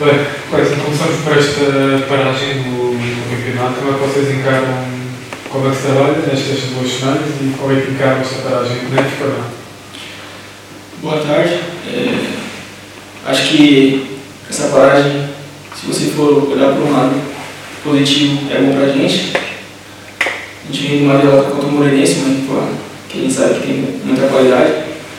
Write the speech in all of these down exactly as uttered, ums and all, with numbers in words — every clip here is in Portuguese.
Bem, pois, então começamos por esta paragem no, no campeonato. Como é que vocês encaram, como é que se trabalha nestas duas semanas e como é que encaram esta paragem benéfica ou não? Boa tarde. É, acho que essa paragem, se você for olhar para um lado positivo, é bom para a gente. A gente vem de uma derrota contra o Moreirense, uma equipe que a gente sabe que tem muita qualidade.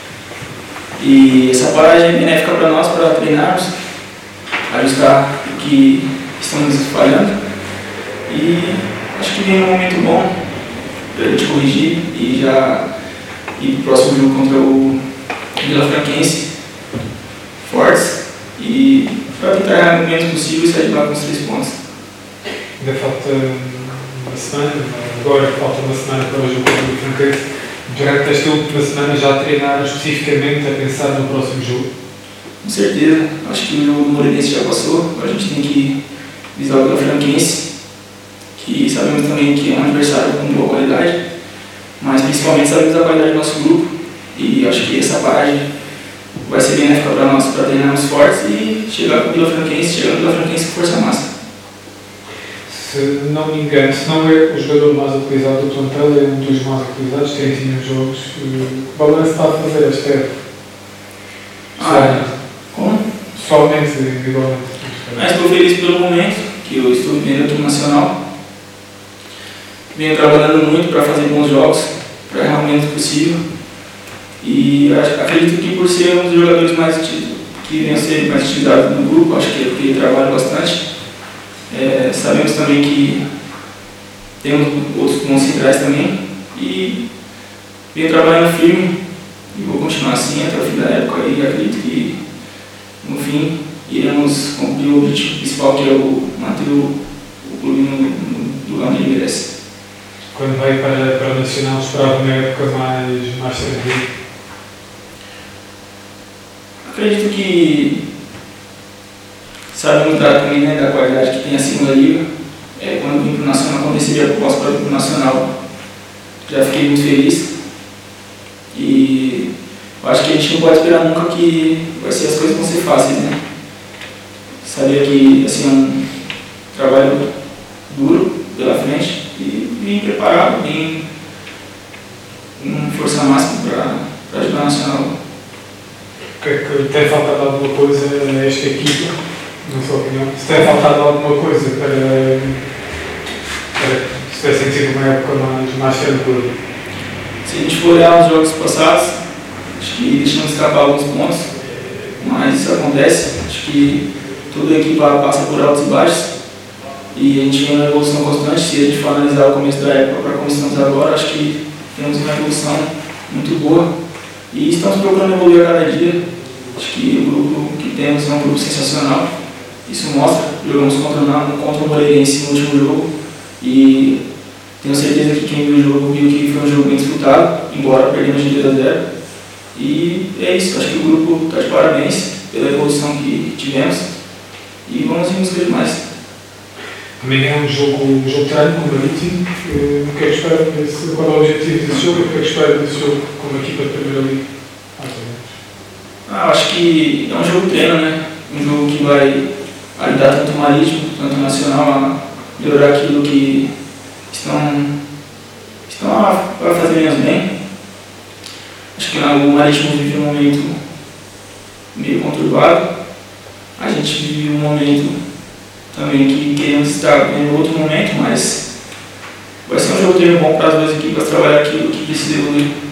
E essa paragem é benéfica para nós, para treinarmos, ajustar o que estamos falhando. E acho que vem um momento bom para a gente corrigir e já ir para o próximo jogo contra o Vila Franquense fortes e para tentar errar o menos possível e sair de lá com os três pontos. Ainda falta uma semana, agora falta uma semana para o jogo contra o Vila Franquense. Durante esta última semana já treinaram especificamente a pensar no próximo jogo? Com certeza. Acho que o jogo do Moreirense já passou. Agora a gente tem que visar o Vila Franquense, que sabemos também que é um adversário com boa qualidade, mas principalmente sabemos a qualidade do nosso grupo e acho que essa paragem vai ser benéfica para nós, para treinarmos fortes e chegar com o Vila Franquense, chegar no Vila Franquense com força máxima. Se não me engano, se não é o jogador mais utilizado do plantel, é um dos mais utilizados, tem tido jogos. Que balanço está a fazer esta época? Ah, como? Pessoalmente, igualmente. Mas estou feliz pelo momento que eu estou vivendo aqui no Nacional. Venho trabalhando muito para fazer bons jogos, para errar o menos possível. E acredito que por ser um dos jogadores mais que venham ser mais utilizados no grupo, acho que é porque trabalho bastante. É, sabemos também que temos outros bons centrais também e venho trabalhando firme e vou continuar assim até o fim da época e acredito que no fim iremos cumprir o objetivo principal, que é o manter o, o clube no, no lugar onde ele merece. Quando veio para, para o Nacional, esperava uma época mais, mais tranquila? Acredito que sabemos da, também, né, da qualidade que tem a segunda liga. É, quando vim para o Nacional, quando recebi a proposta para vir para o Nacional, já fiquei muito feliz. E eu acho que a gente não pode esperar nunca que vai ser, as coisas vão ser fáceis, né? Sabia que assim, é um trabalho duro pela frente e vim preparado, vim com força máxima para ajudar o Nacional. O que é que tem faltado alguma coisa a esta equipa? Na sua opinião, se tem faltado alguma coisa para, para se ter sentido uma época mais, mais tranquila? Se a gente for olhar os jogos passados, acho que deixamos escapar alguns pontos, mas isso acontece. Acho que toda a equipa passa por altos e baixos e a gente tem uma evolução constante. Se a gente for analisar o começo da época para como estamos agora, acho que temos uma evolução muito boa e estamos procurando evoluir a cada dia. Acho que o grupo que temos é um grupo sensacional. Isso mostra, jogamos contra, contra o Moreirense no último jogo e tenho certeza que quem viu o jogo viu que foi um jogo bem disputado, embora perdemos de dois a zero. E é isso, acho que o grupo está de parabéns pela evolução que tivemos e vamos em busca de mais. Amanhã é um jogo, um jogo treino com o Marítimo. O que é que espera desse, qual é o objetivo desse jogo? O que é que espera desse jogo como equipa de Primeira Liga? Ah, acho que é um jogo treino, né? Um jogo que vai ajudar tanto o Marítimo, tanto o Nacional a melhorar aquilo que estão, estão a, a fazer menos bem. Acho que o Marítimo vive um momento meio conturbado. A gente vive um momento também que queremos estar em outro momento, mas vai ser um jogo treino bom para as duas equipas trabalhar aquilo que precisa evoluir.